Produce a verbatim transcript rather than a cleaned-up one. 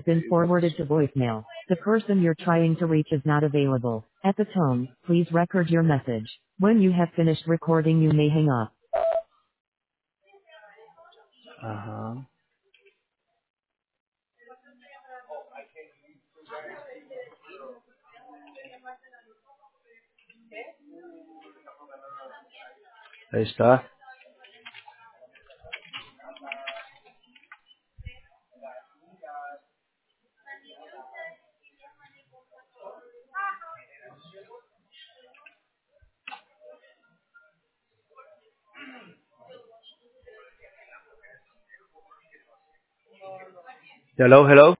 has been forwarded to voicemail. The person you're trying to reach is not available. At the tone, please record your message. When you have finished recording, you may hang up. Ajá. Ahí está. Hello, hello.